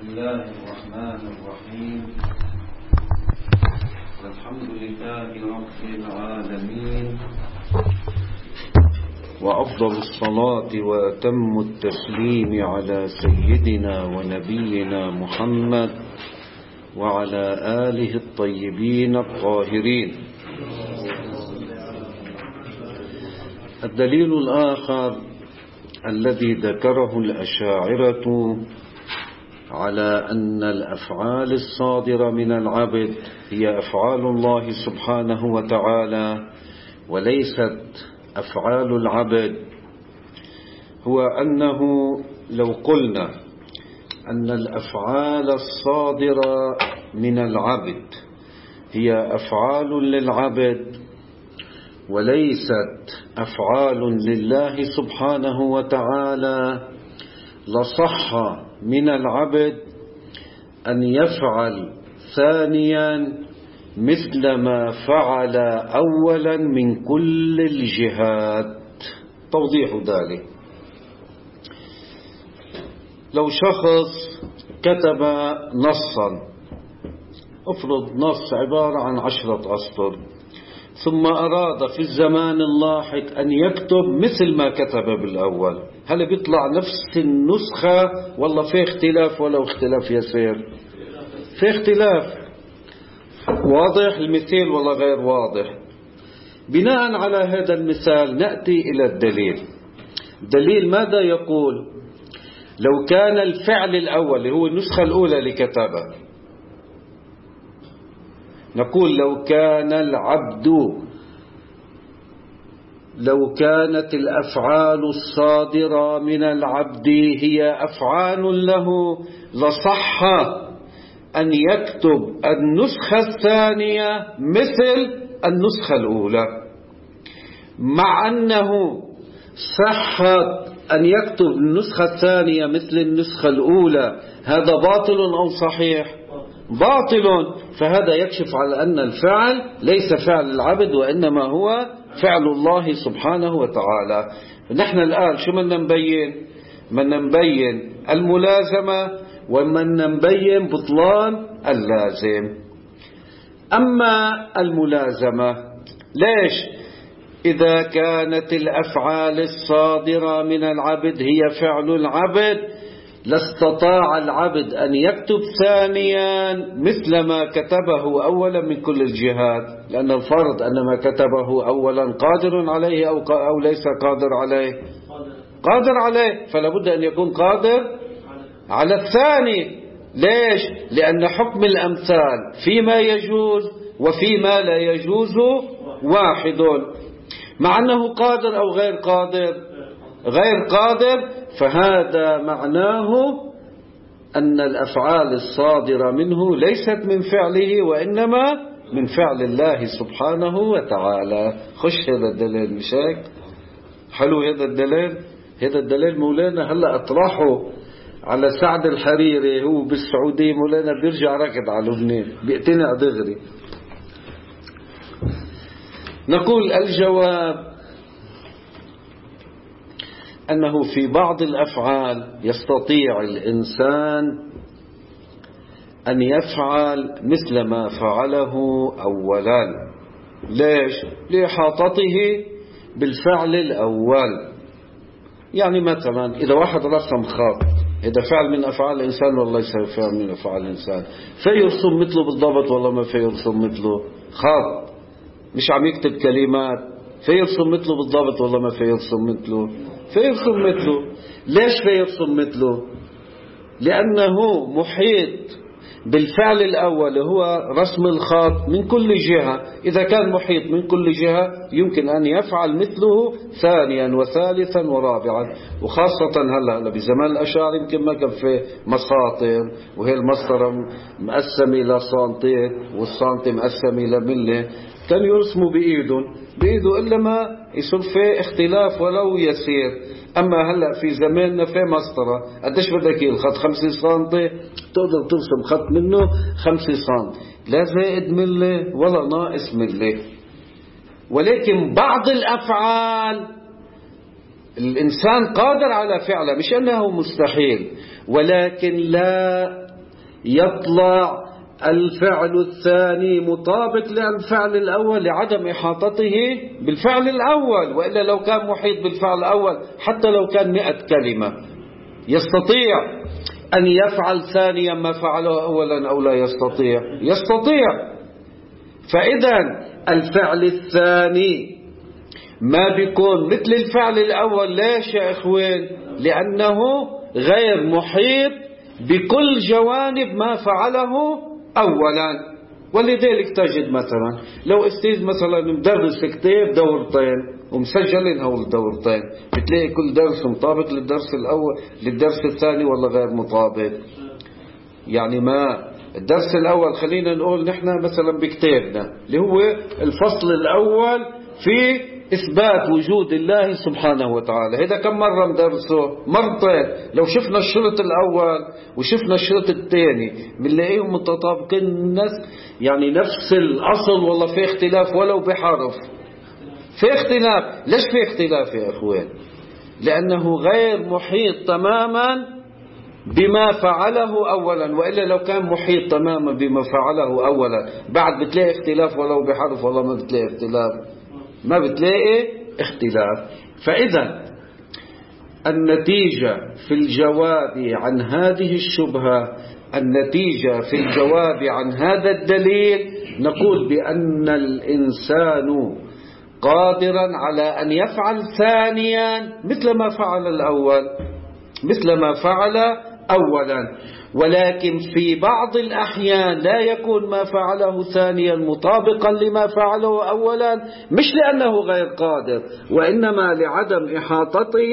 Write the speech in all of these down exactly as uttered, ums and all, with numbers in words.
الله الرحمن الرحيم. الحمد لله رب العالمين، وأفضل الصلاة وأتم التسليم على سيدنا ونبينا محمد وعلى آله الطيبين الطاهرين. الدليل الآخر الذي ذكره الأشاعرة على أن الأفعال الصادرة من العبد هي أفعال الله سبحانه وتعالى وليست أفعال العبد، هو أنه لو قلنا أن الأفعال الصادرة من العبد هي أفعال للعبد وليست أفعال لله سبحانه وتعالى، لصح من العبد أن يفعل ثانيا مثل ما فعل أولا من كل الجهات. توضيح ذلك: لو شخص كتب نصا، افرض نص عبارة عن عشرة أسطر، ثم أراد في الزمان اللاحق أن يكتب مثل ما كتب بالأول، هل بيطلع نفس النسخة ولا في اختلاف ولو اختلاف يسير؟ في اختلاف. واضح المثال ولا غير واضح؟ بناء على هذا المثال نأتي إلى الدليل. الدليل ماذا يقول؟ لو كان الفعل الأول اللي هو النسخة الأولى لكتابة، نقول لو كان العبد لو كانت الأفعال الصادرة من العبد هي أفعال له، لصح أن يكتب النسخة الثانية مثل النسخة الأولى، مع أنه صحت أن يكتب النسخة الثانية مثل النسخة الأولى. هذا باطل أو صحيح؟ باطل. فهذا يكشف على أن الفعل ليس فعل العبد وإنما هو فعل الله سبحانه وتعالى. نحن الآن شو بدنا نبين؟ بدنا نبين الملازمة ومن نبين بطلان اللازم. أما الملازمة ليش؟ إذا كانت الأفعال الصادرة من العبد هي فعل العبد، لاستطاع العبد أن يكتب ثانيا مثل ما كتبه أولا من كل الجهات، لأن الفرض أن ما كتبه أولا قادر عليه أو, أو ليس قادر عليه؟ قادر عليه، فلا بد أن يكون قادر على الثاني. ليش؟ لأن حكم الأمثال فيما يجوز وفيما لا يجوز واحد، مع أنه قادر أو غير قادر؟ غير قادر. فهذا معناه أن الأفعال الصادرة منه ليست من فعله وإنما من فعل الله سبحانه وتعالى. خش هذا الدليل، مش هيك؟ حلو هذا الدليل. هذا الدليل مولانا هلأ أطرحه على سعد الحريري، هو بالسعودية مولانا بيرجع ركض على لبنان، بيقتنع دغري. نقول الجواب أنه في بعض الأفعال يستطيع الإنسان أن يفعل مثل ما فعله أولا. ليش؟ لإحاطته بالفعل الأول. يعني مثلا إذا واحد رسم خط، إذا فعل من أفعال الإنسان ولا ليس فعل من أفعال الإنسان؟ فيرسم مثله بالضبط ولا ما فيرسم مثله؟ خط مش عم يكتب كلمات، فيرسم مثله بالضبط ولا ما فيرسم مثله؟ فيرسم مثله. ليش فيرسم مثله؟ لأنه محيط بالفعل الأول هو رسم الخط من كل جهة. إذا كان محيط من كل جهة يمكن أن يفعل مثله ثانيا وثالثا ورابعا. وخاصة هلا هلا بزمان الأشاعرة يمكن ما كان في مساطر، وهي المسطرة مقسمة إلى سنتي والسنتي مقسمة إلى ملة، كان يرسموا بإيدهم بإيده إلا ما يصير فيه اختلاف ولو يسير. أما هلأ في زماننا في مسطرة، قديش بدك الخط؟ خمسة سنتي، تقدر ترسم خط منه خمسة سنتي، لا زائد ملة ولا ناقص ملة. ولكن بعض الأفعال الإنسان قادر على فعله، مش أنه مستحيل، ولكن لا يطلع الفعل الثاني مطابق للفعل الأول لعدم إحاطته بالفعل الأول، وإلا لو كان محيط بالفعل الأول حتى لو كان مئة كلمة يستطيع أن يفعل ثانيا ما فعله أولا أو لا يستطيع؟ يستطيع. فإذا الفعل الثاني ما بيكون مثل الفعل الأول. ليش يا إخوان؟ لأنه غير محيط بكل جوانب ما فعله أولا. ولذلك تجد مثلا لو استاذ مثلا مدرس كتاب دورتين ومسجلين هول الدورتين، بتلاقي كل درس مطابق للدرس الأول للدرس الثاني ولا غير مطابق؟ يعني ما الدرس الأول خلينا نقول نحن مثلا بكتابنا اللي هو الفصل الأول في إثبات وجود الله سبحانه وتعالى، هذا كم مرة ندرسه؟ مرتين. لو شفنا الشرط الأول وشفنا الشرط الثاني بنلاقيهم متطابقين الناس، يعني نفس الأصل، والله في اختلاف ولو بحرف، في اختلاف. ليش في اختلاف يا أخوان؟ لأنه غير محيط تماما بما فعله أولا، وإلا لو كان محيط تماما بما فعله أولا بعد بتلاقي اختلاف ولو بحرف، والله ما بتلاقي اختلاف، ما بتلاقي اختلاف. فإذا النتيجة في الجواب عن هذه الشبهة، النتيجة في الجواب عن هذا الدليل، نقول بأن الإنسان قادرا على أن يفعل ثانيا مثل ما فعل الأول، مثل ما فعل أولا، ولكن في بعض الأحيان لا يكون ما فعله ثانيا مطابقا لما فعله أولا، مش لأنه غير قادر، وإنما لعدم إحاطته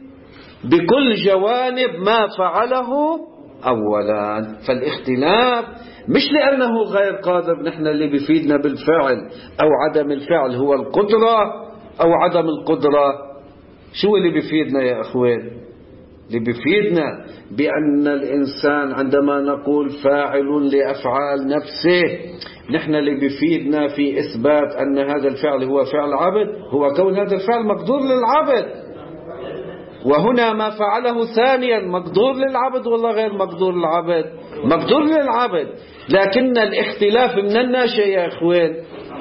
بكل جوانب ما فعله أولا. فالاختلاف مش لأنه غير قادر نحن اللي بيفيدنا بالفعل أو عدم الفعل هو القدرة أو عدم القدرة. شو اللي بيفيدنا يا أخوان؟ اللي بيفيدنا بأن الإنسان عندما نقول فاعل لأفعال نفسه، نحن اللي بيفيدنا في إثبات أن هذا الفعل هو فعل عبد هو كون هذا الفعل مقدور للعبد. وهنا ما فعله ثانيا مقدور للعبد ولا غير مقدور للعبد؟ مقدور للعبد. لكن الاختلاف من الناشئ يا أخوان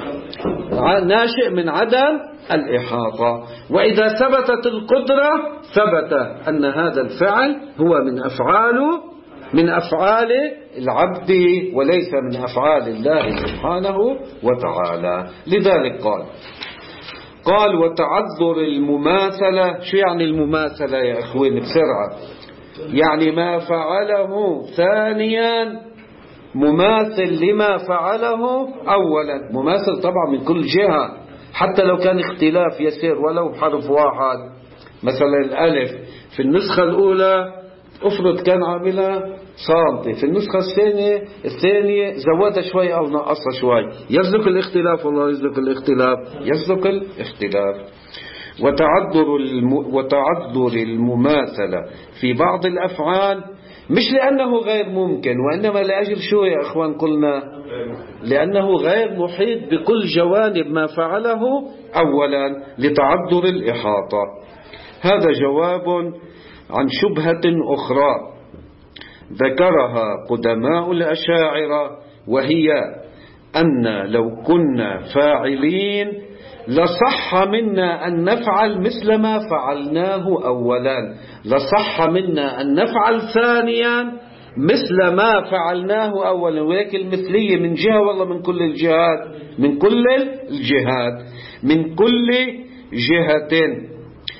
ناشئ من عدم الإحاطة. وإذا ثبتت القدرة ثبت أن هذا الفعل هو من أفعاله من أفعال العبد وليس من أفعال الله سبحانه وتعالى. لذلك قال قال وتعذر المماثلة. شو يعني المماثلة يا أخوين بسرعة؟ يعني ما فعله ثانيا مماثل لما فعله أولا، مماثل طبعا من كل جهة، حتى لو كان اختلاف يسير ولو بحرف واحد. مثلا الألف في النسخة الأولى أفرض كان عاملها سنتي، في النسخة الثانية الثانية زودها شوي أو نقصها شوي، يسلك الاختلاف والله يسلك الاختلاف يسلك الاختلاف. وتعذر الم... وتعذر المماثلة في بعض الأفعال مش لأنه غير ممكن، وإنما لأجل شو يا أخوان قلنا؟ لأنه غير محيط بكل جوانب ما فعله أولا لتعذر الإحاطة. هذا جواب عن شبهة أخرى ذكرها قدماء الأشاعرة، وهي أن لو كنا فاعلين لصح منا أن نفعل مثل ما فعلناه أولا، لصح منا أن نفعل ثانيا مثل ما فعلناه أولا. ولكن المثلية من جهة والله من كل الجهات، من كل الجهات من كل جهتين.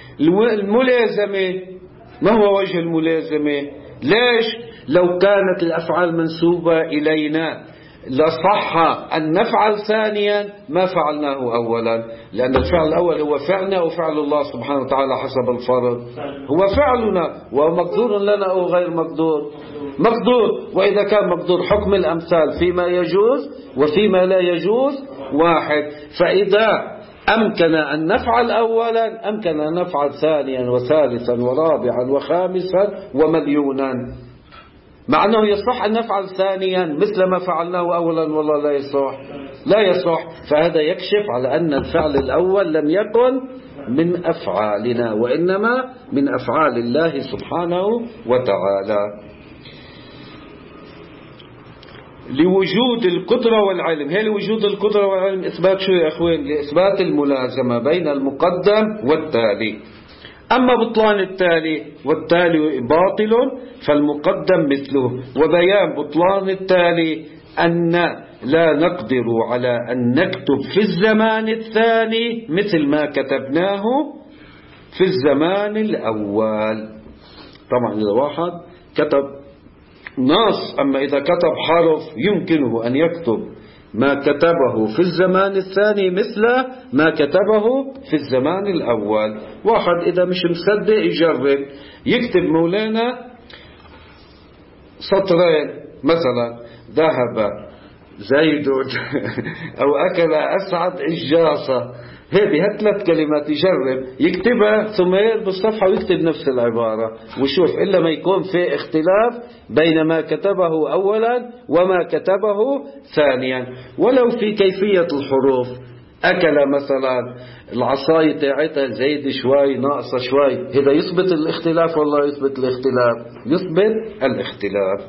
الملازمة ما هو وجه الملازمة؟ ليش لو كانت الأفعال منسوبة إلينا لصح أن نفعل ثانيا ما فعلناه أولا؟ لأن الفعل الأول هو فعلنا وفعل الله سبحانه وتعالى حسب الفرض هو فعلنا، ومقدور لنا أو غير مقدور؟ مقدور. وإذا كان مقدور حكم الأمثال فيما يجوز وفيما لا يجوز واحد. فإذا أمكن أن نفعل أولا أمكن أن نفعل ثانيا وثالثا ورابعا وخامسا ومليونا. مع أنه يصح أن نفعل ثانيا مثل ما فعلناه أولا والله لا يصح، لا يصح. فهذا يكشف على أن الفعل الأول لم يكن من أفعالنا وإنما من أفعال الله سبحانه وتعالى. لوجود القدرة والعلم. هي لوجود القدرة والعلم إثبات شو يا أخوين؟ لإثبات الملازمة بين المقدم والتالي. أما بطلان التالي والتالي باطل فالمقدم مثله. وبيان بطلان التالي أن لا نقدر على أن نكتب في الزمان الثاني مثل ما كتبناه في الزمان الأول. طبعا إذا واحد كتب نص، أما إذا كتب حرف يمكنه أن يكتب ما كتبه في الزمان الثاني مثل ما كتبه في الزمان الأول. واحد إذا مش مصدق يجرب يكتب مولانا سطرين مثلا: ذهب زيد أو أكل أسعد الجاصة. هذه ثلاث كلمات يجرب يكتبها ثم يقلب الصفحة ويكتب نفس العبارة وشوف إلا ما يكون في اختلاف بين ما كتبه أولا وما كتبه ثانيا. ولو في كيفية الحروف، أكل مثلا العصاية تاعتها زيد شوي ناقصة شوي، هذا يثبت الاختلاف والله يثبت الاختلاف، يثبت الاختلاف.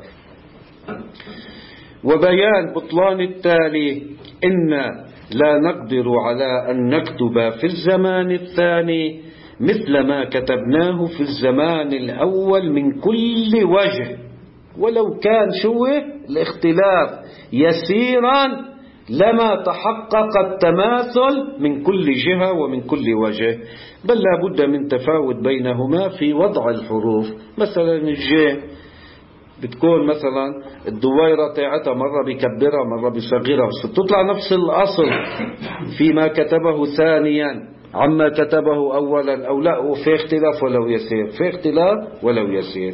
وبيان بطلان التالي إن لا نقدر على أن نكتب في الزمان الثاني مثل ما كتبناه في الزمان الأول من كل وجه، ولو كان شو الاختلاف يسيرا لما تحقق التماثل من كل جهة ومن كل وجه، بل لا بد من تفاوت بينهما في وضع الحروف. مثلا الجيم بتكون مثلا الدويرة تاعتها مرة بكبرها مرة بصغيرها، بس تطلع نفس الأصل فيما كتبه ثانيا عما كتبه أولا أو لا، وفي اختلاف ولو يسير، في اختلاف ولو يسير.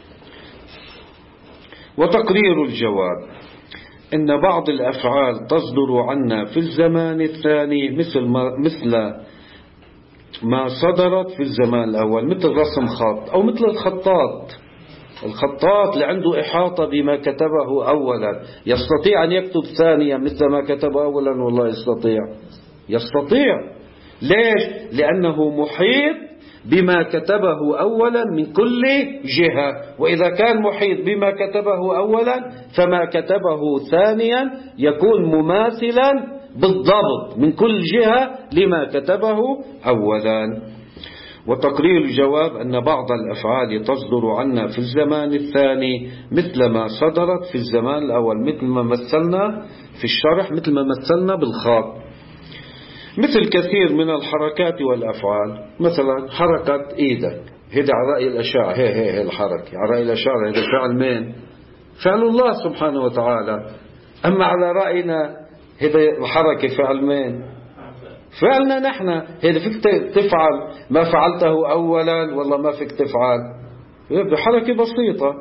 وتقرير الجواب إن بعض الأفعال تصدر عنا في الزمان الثاني مثل ما, مثل ما صدرت في الزمان الأول، مثل رسم خط أو مثل الخطاط. الخطاط اللي عنده إحاطة بما كتبه أولا يستطيع أن يكتب ثانيا مثل ما كتبه أولا؟ والله يستطيع، يستطيع. ليش؟ لأنه محيط بما كتبه أولا من كل جهة، وإذا كان محيط بما كتبه أولا فما كتبه ثانيا يكون مماثلا بالضبط من كل جهة لما كتبه أولا. وتقرير الجواب أن بعض الأفعال تصدر عنا في الزمان الثاني مثل ما صدرت في الزمان الأول، مثل ما مثلنا في الشرح، مثل ما مثلنا بالخط. مثل كثير من الحركات والأفعال، مثلا حركة إيدك، هذا على رأي الأشاعرة، هي هي هي الحركة على رأي الأشاعرة، هذا فعل مين؟ فعل الله سبحانه وتعالى. أما على رأينا هذا الحركة فعل مين؟ فعلنا نحن. هذا فيك تفعل ما فعلته أولا والله ما فيك تفعل، بحركة بسيطة.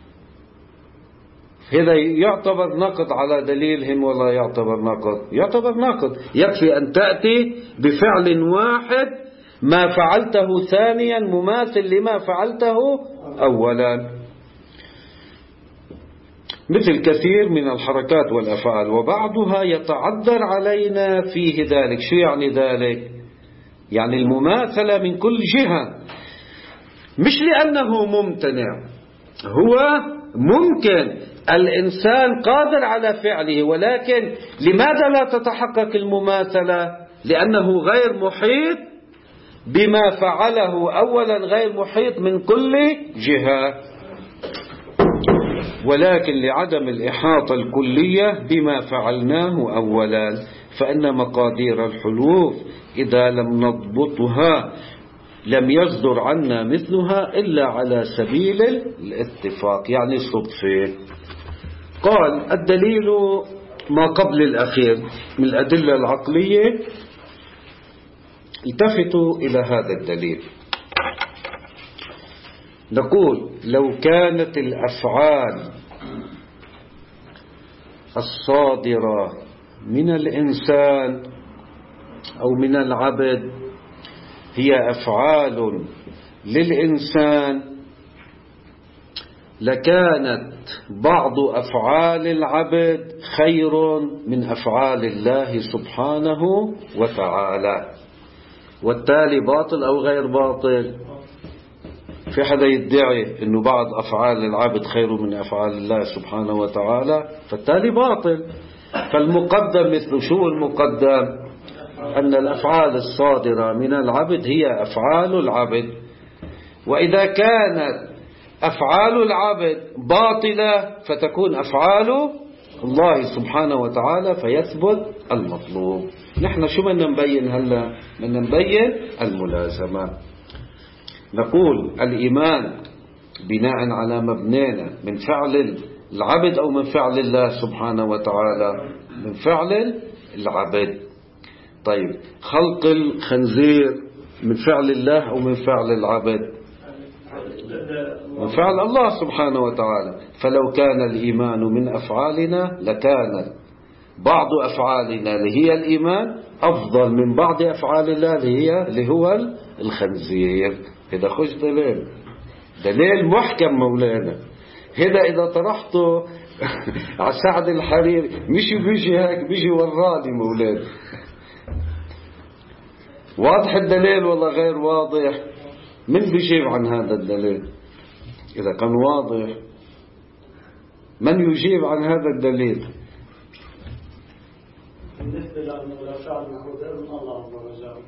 هذا يعتبر نقد على دليلهم ولا يعتبر نقد؟ يعتبر نقد. يكفي أن تأتي بفعل واحد ما فعلته ثانيا مماثل لما فعلته أولا. مثل كثير من الحركات والأفعال وبعضها يتعذر علينا فيه ذلك. شو يعني ذلك؟ يعني المماثلة من كل جهة، مش لأنه ممتنع، هو ممكن، الإنسان قادر على فعله، ولكن لماذا لا تتحقق المماثلة؟ لأنه غير محيط بما فعله أولا، غير محيط من كل جهة. ولكن لعدم الإحاطة الكلية بما فعلناه أولا، فإن مقادير الحروف إذا لم نضبطها لم يصدر عنا مثلها إلا على سبيل الاتفاق، يعني صدفة. قال الدليل ما قبل الأخير من الأدلة العقلية. التفتوا إلى هذا الدليل. نقول لو كانت الأفعال الصادرة من الإنسان أو من العبد هي أفعال للإنسان، لكانت بعض أفعال العبد خير من أفعال الله سبحانه وتعالى. والتالي باطل أو غير باطل؟ في حدا يدعي أنه بعض أفعال العبد خير من أفعال الله سبحانه وتعالى، فالتالي باطل. فالمقدم مثل شو المقدم؟ أن الأفعال الصادرة من العبد هي أفعال العبد، وإذا كانت أفعال العبد باطلة فتكون أفعال الله سبحانه وتعالى فيثبت المطلوب. نحن شو بدنا نبين هلا؟ بدنا نبين الملازمة. نقول الإيمان بناء على مبنينا من فعل العبد أو من فعل الله سبحانه وتعالى؟ من فعل العبد. طيب خلق الخنزير من فعل الله أو من فعل العبد؟ من فعل الله سبحانه وتعالى. فلو كان الإيمان من أفعالنا لكان بعض أفعالنا اللي هي الإيمان أفضل من بعض أفعال الله اللي هي اللي هو الخنزير. هذا خش دليل، دليل محكم مولانا. هذا إذا طرحته على سعد الحريري مش بيجي هيك، بيجي وراني مولانا. واضح الدليل ولا غير واضح؟ من بيجيب عن هذا الدليل؟ إذا كان واضح من يجيب عن هذا الدليل؟ بالنسبة للفعل غير من الله عز وجل.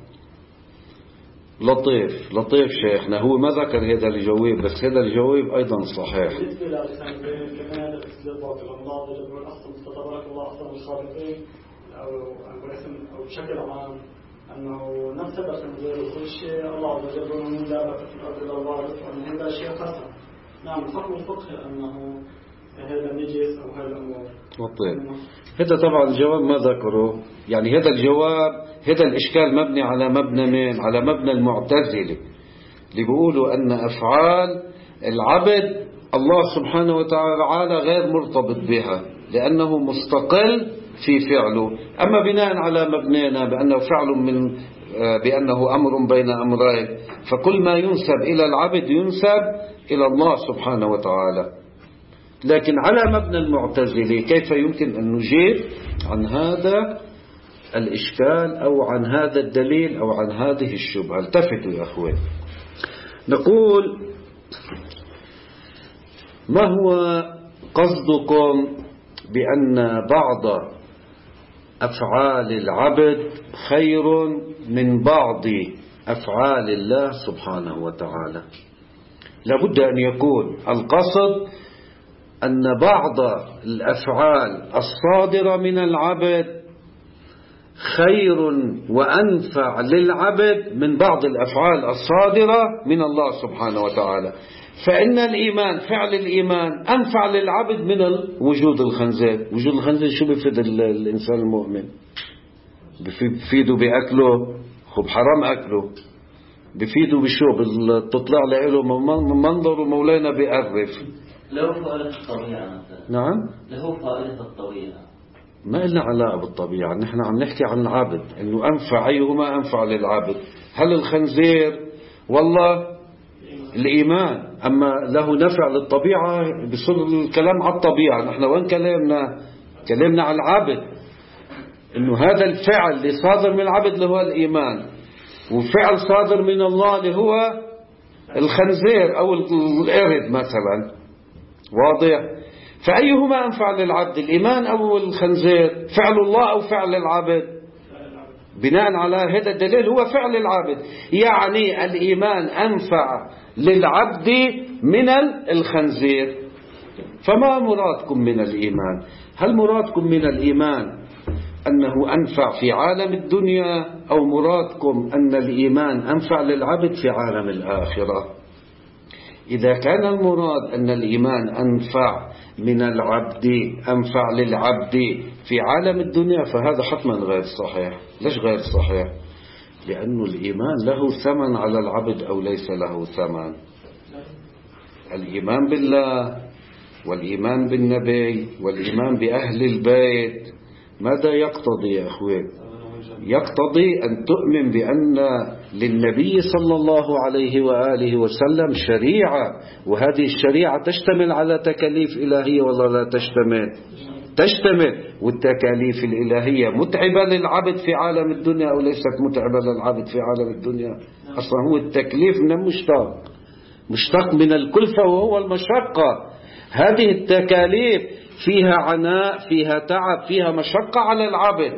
لطيف لطيف شيخنا، هو ما ذكر هذا الجواب، بس هذا الجواب أيضا صحيح. بالنسبة للخنزير كمان هذا الإسلام باطل. الله يقول أصلا تبارك الله أصلا الخالقين أو أو بشكل عام أنه نفس الخنزير وكل شيء الله عز وجل من دابة في الأرض إلا الله أن هذا شيء حسن. نعم حكم الفقه أنه هذا نجس أو هذا أمور. طيب هذا طبعا الجواب ما ذكره، يعني هذا الجواب هذا الإشكال مبني على مبنى مين؟ على مبنى المعتزلة اللي بيقولوا أن أفعال العبد الله سبحانه وتعالى غير مرتبط بها لأنه مستقل في فعله. أما بناء على مبنينا بأنه فعل من بأنه أمر بين أمرين، فكل ما ينسب إلى العبد ينسب إلى الله سبحانه وتعالى. لكن على مبنى المعتزلة كيف يمكن أن نجيب عن هذا الإشكال أو عن هذا الدليل أو عن هذه الشبهة؟ التفتوا يا أخوان. نقول ما هو قصدكم بأن بعض أفعال العبد خير من بعض أفعال الله سبحانه وتعالى؟ لابد أن يكون القصد أن بعض الأفعال الصادرة من العبد خير وأنفع للعبد من بعض الأفعال الصادرة من الله سبحانه وتعالى. فإن الإيمان فعل الإيمان أنفع للعبد من وجود الخنزير. وجود الخنزير شو بيفيد الإنسان المؤمن؟ بيفيده بأكله، خب حرام أكله. بيفيده بشو؟ بتطلع له منظر مولانا بيقرف. له فائدة الطبيعة مثلا. نعم له فائدة الطبيعة. ما لنا علاقة بالطبيعة، نحن عم نحكي عن العبد إنه أنفع. أيهما أنفع للعبد؟ هل الخنزير والله الإيمان؟ أما له نفع للطبيعة بصير الكلام على الطبيعة. نحن وين كلامنا؟ كلامنا على العبد، إنه هذا الفعل اللي صادر من العبد اللي هو الإيمان، وفعل صادر من الله اللي هو الخنزير أو القرد مثلا. واضح؟ فأيهما أنفع للعبد؟ الإيمان أو الخنزير؟ فعل الله أو فعل العبد؟ بناء على هذا الدليل هو فعل العبد. يعني الإيمان أنفع للعبد من الخنزير. فما مرادكم من الإيمان؟ هل مرادكم من الإيمان أنه أنفع في عالم الدنيا، أو مرادكم أن الإيمان أنفع للعبد في عالم الآخرة؟ إذا كان المراد أن الإيمان أنفع من العبد أنفع للعبد في عالم الدنيا فهذا حتما غير صحيح. ليش غير صحيح؟ لأن الإيمان له ثمن على العبد أو ليس له ثمن. الإيمان بالله والإيمان بالنبي والإيمان بأهل البيت ماذا يقتضي يا أخوان؟ يقتضي أن تؤمن بأن للنبي صلى الله عليه وآله وسلم شريعة، وهذه الشريعة تشتمل على تكاليف إلهية ولا لا تشتمل؟ تشتمل. والتكاليف الإلهية متعبة للعبد في عالم الدنيا أو ليست متعبة للعبد في عالم الدنيا؟ أصلا هو التكليف من المشتق، مشتق من الكلفة وهو المشقة. هذه التكاليف فيها عناء، فيها تعب، فيها مشقة على العبد.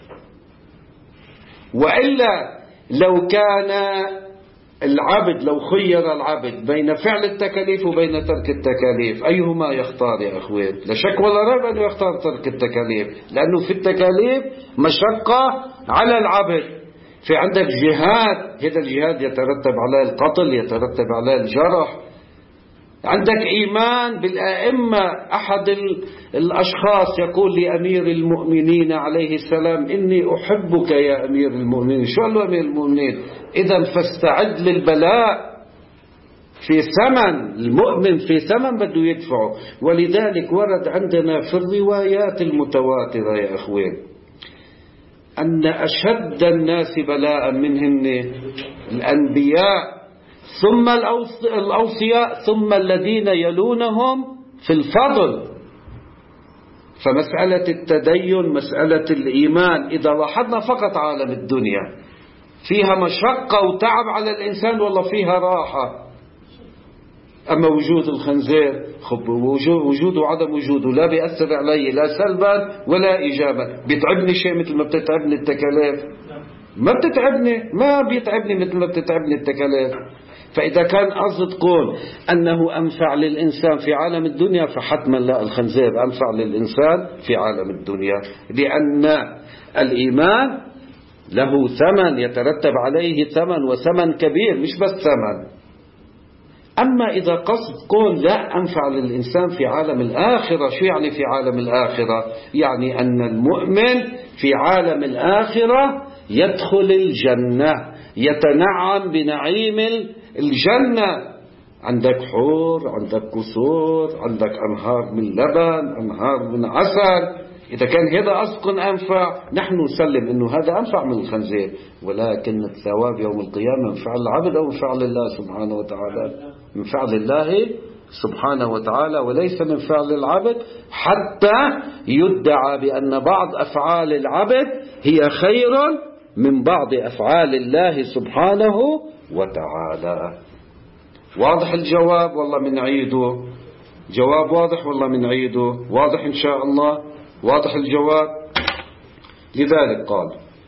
وإلا لو كان العبد، لو خير العبد بين فعل التكاليف وبين ترك التكاليف، أيهما يختار يا أخوان؟ لا شك ولا ريب أنه يختار ترك التكاليف، لأنه في التكاليف مشقة على العبد. في عندك جهاد، هذا الجهاد يترتب على القتل، يترتب على الجرح. عندك إيمان بالأئمة. أحد الأشخاص يقول لأمير المؤمنين عليه السلام: إني أحبك يا أمير المؤمنين. شو قال له أمير المؤمنين؟ إذا فاستعد للبلاء. في ثمن، المؤمن في ثمن بده يدفعه. ولذلك ورد عندنا في الروايات المتواترة يا أخوين أن أشد الناس بلاء منهن الأنبياء، ثم الأوصياء، ثم الذين يلونهم في الفضل. فمسألة التدين، مسألة الإيمان، إذا لاحظنا فقط عالم الدنيا فيها مشقة وتعب على الإنسان والله فيها راحة. أما وجود الخنزير، وجوده وعدم وجوده لا بيأثر علي لا سلبا ولا إيجابا. بيتعبني شيء مثل ما بتتعبني التكاليف؟ ما بتتعبني، ما بيتعبني مثل ما بتتعبني التكاليف. فإذا كان قصد تقول أنه أنفع للإنسان في عالم الدنيا، فحتما لا، الخنزير أنفع للإنسان في عالم الدنيا، لأن الإيمان له ثمن، يترتب عليه ثمن، وثمن كبير، مش بس ثمن. أما إذا قصد قول لا أنفع للإنسان في عالم الآخرة، شو يعني في عالم الآخرة؟ يعني أن المؤمن في عالم الآخرة يدخل الجنة، يتنعم بنعيم الجنة. عندك حور، عندك قصور، عندك أنهار من لبن، أنهار من عسل. إذا كان هذا أصدق أنفع، نحن نسلم أنه هذا أنفع من الخنزير، ولكن الثواب يوم القيامة من فعل العبد أو من فعل الله سبحانه وتعالى؟ من فعل الله سبحانه وتعالى وليس من فعل العبد، حتى يدعى بأن بعض أفعال العبد هي خير من بعض أفعال الله سبحانه وتعالى. واضح الجواب؟ والله من عيده جواب واضح، والله من عيده واضح إن شاء الله. واضح الجواب. لذلك قال: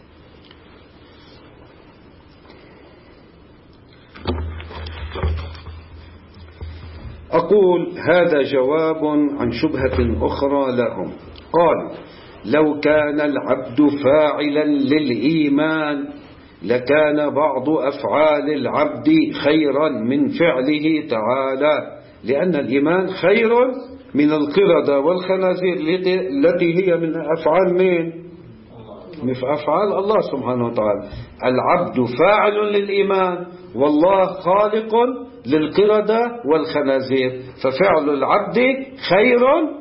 أقول هذا جواب عن شبهة أخرى لهم. قال: لو كان العبد فاعلا للإيمان لكان بعض أفعال العبد خيرا من فعله تعالى، لأن الإيمان خير من القردة والخنازير التي هي من أفعال مين؟ من أفعال الله سبحانه وتعالى. العبد فاعل للإيمان والله خالق للقردة والخنازير، ففعل العبد خير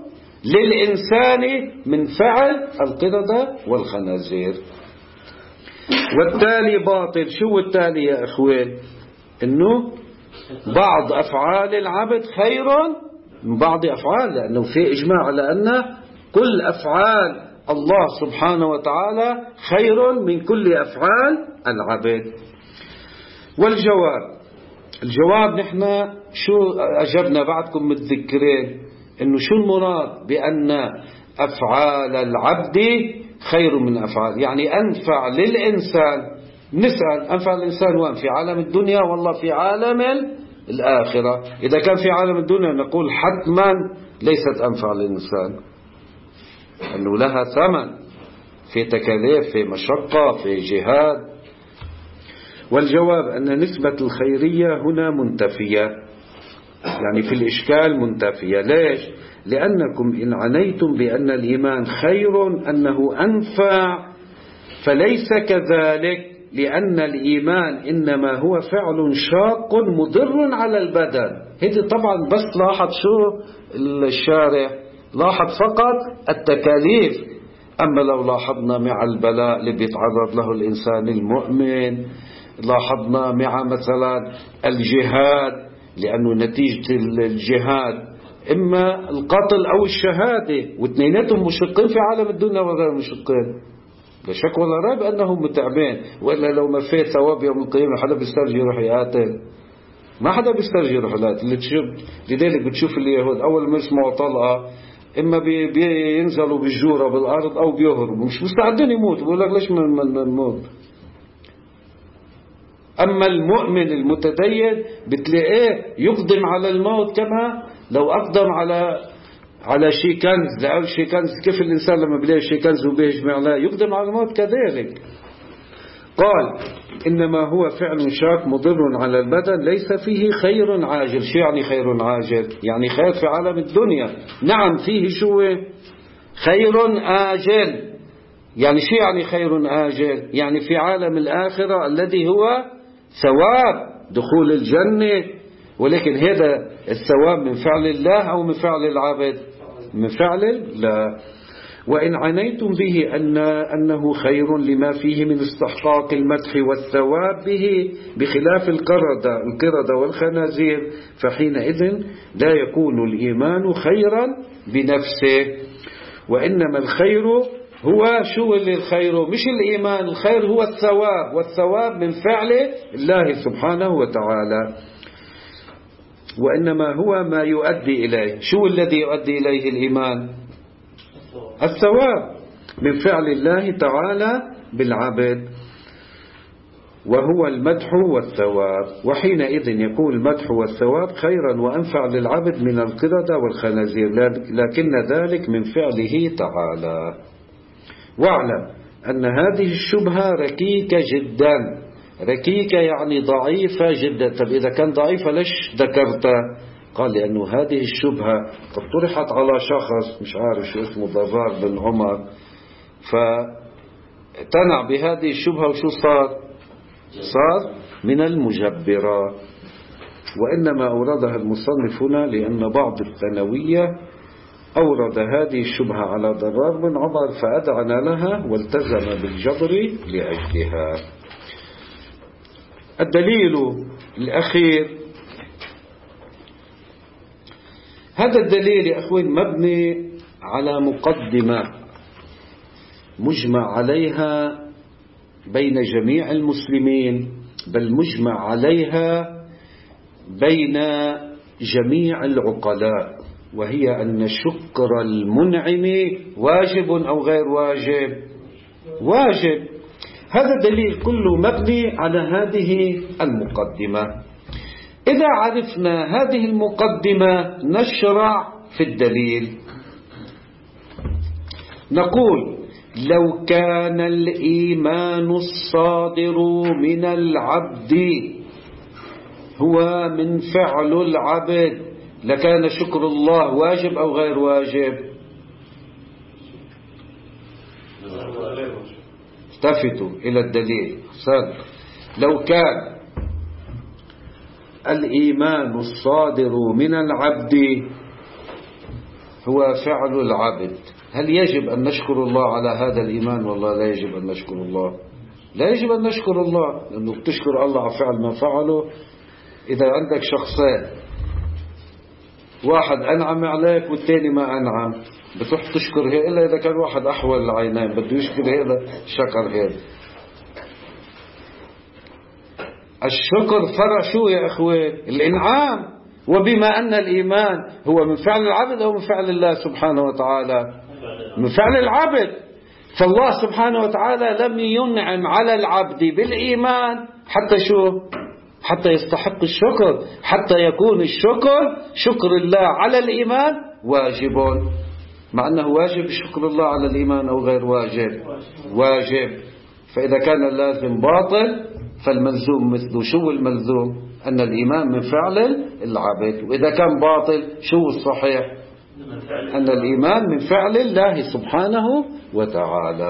للإنسان من فعل القردة والخنازير. والتالي باطل. شو التالي يا أخوان؟ إنه بعض أفعال العبد خير من بعض أفعال، لأنه في إجماع على أن كل أفعال الله سبحانه وتعالى خير من كل أفعال العبد. والجواب الجواب نحن شو أجبنا بعدكم متذكرين إنه شو المراد بأن أفعال العبد خير من أفعال، يعني أنفع للإنسان. نسأل أنفع للإنسان وين؟ في عالم الدنيا والله في عالم الآخرة. إذا كان في عالم الدنيا نقول حتما ليست أنفع للإنسان، أنه لها ثمن في تكاليف، في مشقة، في جهاد. والجواب أن نسبة الخيرية هنا منتفية، يعني في الإشكال منتفية. ليش؟ لأنكم إن عنيتم بأن الإيمان خير أنه أنفع، فليس كذلك، لأن الإيمان إنما هو فعل شاق مضر على البدن. هذه طبعا بس لاحظ شو الشارع، لاحظ فقط التكاليف. أما لو لاحظنا مع البلاء اللي بيتعرض له الإنسان المؤمن، لاحظنا مع مثلا الجهاد، لأنه نتيجة الجهاد إما القتل أو الشهادة، واثنيناتهم مشقين في عالم الدنيا وغير مشقين، لا شك ولا ريب أنهم متعبين. وإلا لو ما فيه ثواب يوم القيامة حدا بيسترجي يروح يقاتل؟ ما حدا بيسترجي يروح يقاتل. اللي تشوف لذلك بتشوف اليهود أول ما يسمعوا طلقة إما بي بينزلوا بالجورة بالأرض أو بيهربوا، مش مستعدين يموتوا، بيقول لك ليش من نموت. أما المؤمن المتدين بتلاقيه يقدم على الموت كما لو أقدم على على شيء كنز، لأول شيء كنز. كيف الإنسان لما بيلاقي شيء كنز وبيجمع له يقدم على الموت كذلك. قال إنما هو فعل شاق مضر على البدن ليس فيه خير عاجل. شو يعني خير عاجل؟ يعني خير في عالم الدنيا. نعم فيه شو خير آجل. يعني شو يعني خير آجل؟ يعني في عالم الآخرة الذي هو ثواب دخول الجنة. ولكن هذا الثواب من فعل الله أو من فعل العبد؟ من فعل الله. وإن عنيتم به أن أنه خير لما فيه من استحقاق المدح والثواب به بخلاف القردة القردة والخنازير فحينئذ لا يكون الإيمان خيرا بنفسه. وإنما الخير هو شو اللي الخير؟ مش الإيمان، الخير هو الثواب، والثواب من فعل الله سبحانه وتعالى. وإنما هو ما يؤدي إليه. شو الذي يؤدي إليه الإيمان؟ الثواب من فعل الله تعالى بالعبد، وهو المدح والثواب. وحينئذ يكون المدح والثواب خيرا وأنفع للعبد من القردة والخنازير، لكن ذلك من فعله تعالى. واعلم أن هذه الشبهة ركيكة جدا. ركيكة يعني ضعيفة جدا. طب إذا كان ضعيفة ليش ذكرتها؟ قال لأنه هذه الشبهة قد طرحت على شخص مش عارف شو اسمه ضرار بن عمر، فتنع بهذه الشبهة وشو صار؟ صار من المجبرة. وإنما أوردها المصنف هنا لأن بعض الثانوية أورد هذه الشبهة على ضرار بن عمر فأذعن لها والتزم بالجبر لأجلها. الدليل الأخير، هذا الدليل يا أخوين مبني على مقدمة مجمع عليها بين جميع المسلمين، بل مجمع عليها بين جميع العقلاء، وهي أن شكر المنعم واجب أو غير واجب؟ واجب. هذا الدليل كله مبني على هذه المقدمة. إذا عرفنا هذه المقدمة نشرع في الدليل. نقول لو كان الإيمان الصادر من العبد هو من فعل العبد لكان شكر الله واجب أو غير واجب؟ التفتوا إلى الدليل. لو كان الإيمان الصادر من العبد هو فعل العبد هل يجب أن نشكر الله على هذا الإيمان والله لا يجب أن نشكر الله؟ لا يجب أن نشكر الله، لأنه بتشكر الله على فعل ما فعله. إذا عندك شخصين واحد أنعم عليك والثاني ما أنعم بتروح تشكر هذا إلا إذا كان واحد أحول العينين بده يشكر هذا شكر هذا. الشكر فرع شو يا أخوة؟ الإنعام. وبما أن الإيمان هو من فعل العبد أو من فعل الله سبحانه وتعالى؟ من فعل العبد. فالله سبحانه وتعالى لم ينعم على العبد بالإيمان حتى شو؟ حتى يستحق الشكر، حتى يكون الشكر شكر الله على الإيمان واجب. مع أنه واجب شكر الله على الإيمان أو غير واجب؟ واجب. فإذا كان اللازم باطل فالملزوم مثله. شو الملزوم؟ أن الإيمان من فعل العبد. وإذا كان باطل شو الصحيح؟ أن الإيمان من فعل الله سبحانه وتعالى.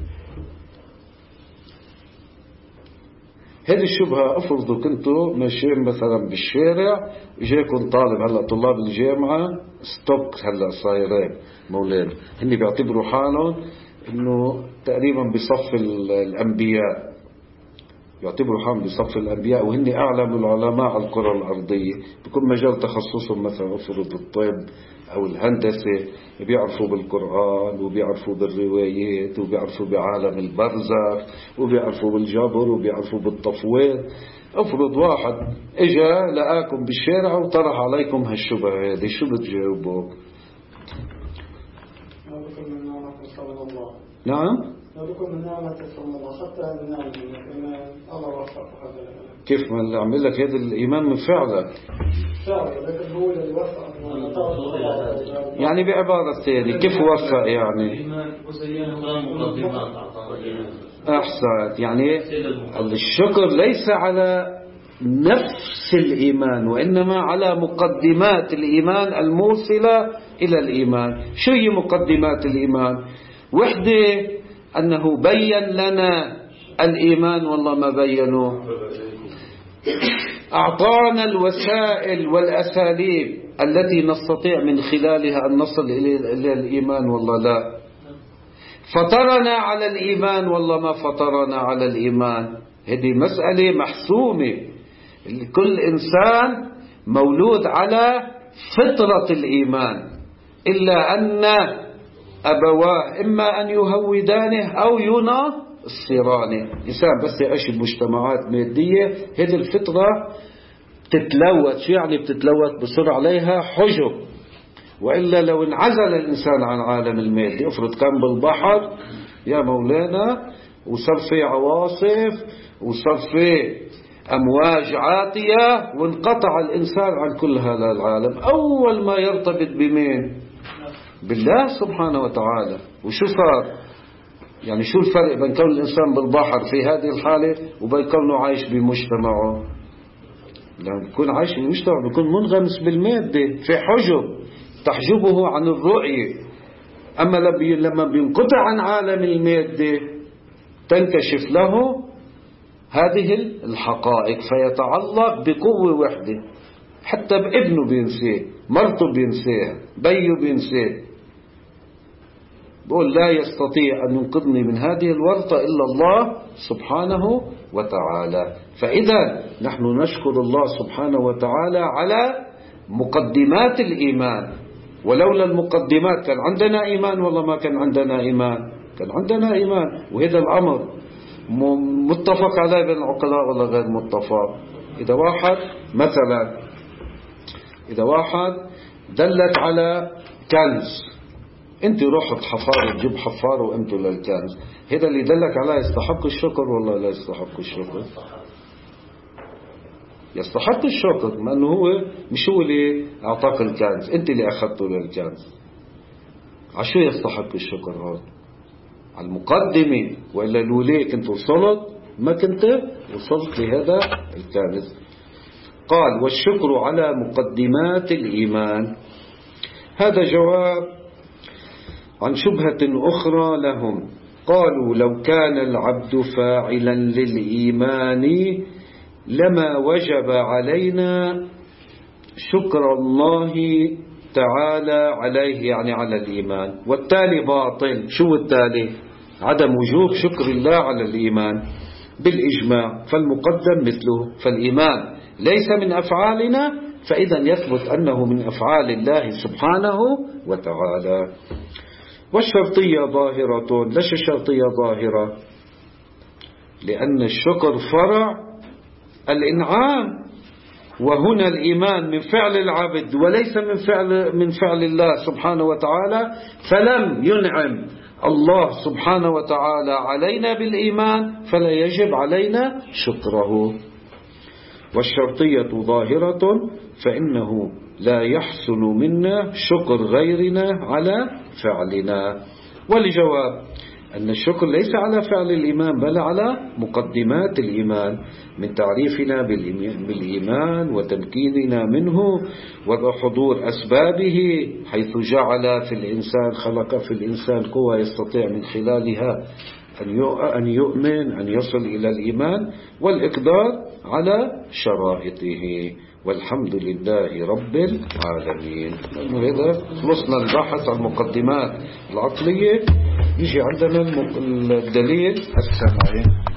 هذه الشبهة أفرضوا كنتوا ماشيين مثلا بالشارع يجيكم طالب هلأ طلاب الجامعة ستوك هلأ صايرين مولانا هني بيعتبروا حالهم إنه تقريبا بصف الأنبياء، يعتبروا حالهم بصف الأنبياء وهن أعلم العلماء على الكرة الأرضية، بكل مجال تخصصهم مثلا أفرض الطب أو الهندسة، بيعرفوا بالقرآن وبيعرفوا بالروايات وبيعرفوا بعالم البرزخ وبيعرفوا بالجبر وبيعرفوا بالتفويض. أفرض واحد إجا لقاكم بالشارع وطرح عليكم هالشبهة هذه، شو بتجاوبوا؟ نعم؟ كيف ما اللي عمل لك هذا الإيمان من فعلك؟ يعني بعبارة ثانية كيف وفق يعني؟ أحسنت. يعني الشكر ليس على نفس الإيمان وإنما على مقدمات الإيمان الموصلة إلى الإيمان. شو هي مقدمات الإيمان؟ وحدة أنه بين لنا الإيمان والله ما بينوه، أعطانا الوسائل والأساليب التي نستطيع من خلالها أن نصل إلى الإيمان والله لا، فطرنا على الإيمان والله ما فطرنا على الإيمان. هذه مسألة محسومة. كل إنسان مولود على فطرة الإيمان، إلا أن أبواه إما أن يهودانه أو ينصرانه. إنسان بس يعيش بمجتمعات مادية هذه الفطرة تتلوث. شو يعني بتتلوث؟ بصير عليها حجب. وإلا لو انعزل الإنسان عن عالم المادي، افرض كان بالبحر يا مولانا وصار في عواصف وصار في أمواج عاتية وانقطع الإنسان عن كل هذا العالم، أول ما يرتبط بمين؟ بالله سبحانه وتعالى. وشو صار؟ يعني شو الفرق بين كون الإنسان بالبحر في هذه الحالة وبين كونه عايش بمجتمعه؟ لما يكون عايش بمجتمعه بيكون منغمس بالمادة، في حجب تحجبه عن الرؤية. أما لما بينقطع عن عالم المادة تنكشف له هذه الحقائق فيتعلق بقوة وحدة. حتى بابنه بينسيه، مرته بينسيها، بيه بينسيه، بقول لا يستطيع أن ينقذني من هذه الورطة إلا الله سبحانه وتعالى. فإذا نحن نشكر الله سبحانه وتعالى على مقدمات الإيمان. ولولا المقدمات كان عندنا إيمان والله ما كان عندنا إيمان. كان عندنا إيمان. وهذا الأمر متفق عليه بين العقلاء ولا غير متفق؟ إذا واحد مثلا إذا واحد دلت على كنز، انت روح بحفار تجيب حفار وانتوا للكنز، هذا اللي دلك عليه يستحق الشكر ولا لا يستحق الشكر؟ يستحق الشكر، ما انه هو مش هو اللي اعطاك الكنز، انت اللي اخذته للكنز. عشو يستحق الشكر هذا؟ على المقدمة. وإلا لولي كنت وصلت ما كنت وصلت لهذا الكنز. قال والشكر على مقدمات الإيمان. هذا جواب عن شبهة أخرى لهم. قالوا لو كان العبد فاعلا للإيمان لما وجب علينا شكر الله تعالى عليه، يعني على الإيمان، والتالي باطل. شو التالي؟ عدم وجوب شكر الله على الإيمان بالإجماع، فالمقدم مثله. فالإيمان ليس من أفعالنا، فإذا يثبت أنه من أفعال الله سبحانه وتعالى. والشرطية ظاهرة. ليش الشرطية ظاهرة؟ لأن الشكر فرع الإنعام، وهنا الإيمان من فعل العبد وليس من فعل من فعل الله سبحانه وتعالى، فلم ينعم الله سبحانه وتعالى علينا بالإيمان فلا يجب علينا شكره. والشرطية ظاهرة، فإنه لا يحصل منا شكر غيرنا على فعلنا. والجواب أن الشكر ليس على فعل الإيمان بل على مقدمات الإيمان، من تعريفنا بالإيمان وتمكيننا منه وحضور أسبابه، حيث جعل في الإنسان خلق في الإنسان قوة يستطيع من خلالها أن يؤمن، أن يصل إلى الإيمان، والإقدار على شرائطه. والحمد لله رب العالمين. هذا خلصنا البحث عن المقدمات العقلية. يجي عندنا الدليل السمعي.